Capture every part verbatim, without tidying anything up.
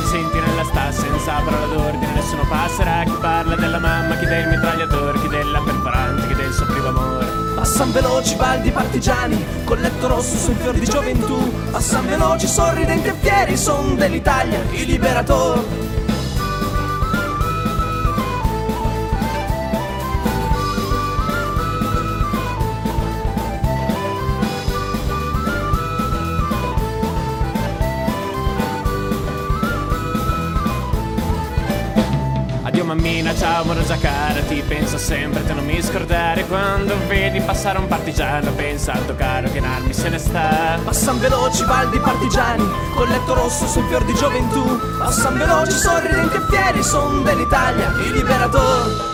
senti nella sta senza parola d'ordine. Nessuno passerà, chi parla della mamma, chi del mitragliatore, chi della perforante, chi del suo primo amore. Passan veloci baldi partigiani, col letto rosso sul fior di gioventù. Passan veloci sorridenti e fieri, son dell'Italia i liberatori. Addio mammina, ciao amorosa cara, ti penso sempre, te non mi scordare. Quando vedi passare un partigiano, pensa al tuo caro che in armi se ne sta. Passan veloci baldi partigiani, col letto rosso sul fior di gioventù. Passan veloci sorridenti e fieri, son dell'Italia i liberatori.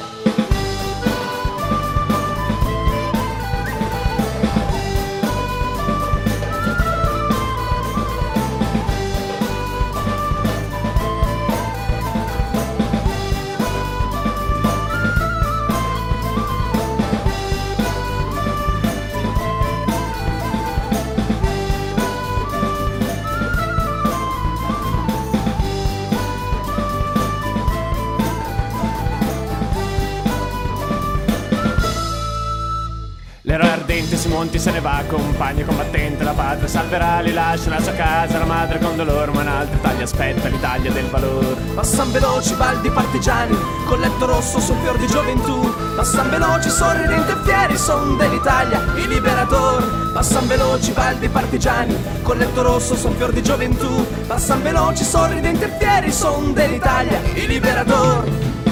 L'eroe ardente si monti, se ne va, compagno combattente, la patria salverà, li lascia la sua casa, la madre con dolore, ma in altre taglie aspetta l'Italia del valore. Passan veloci baldi partigiani, col letto rosso sul fior di gioventù. Passan veloci sorridenti e fieri, son dell'Italia i liberatori. Passan veloci baldi partigiani, col letto rosso sul fior di gioventù. Passan veloci sorridenti e fieri, son dell'Italia i liberatori.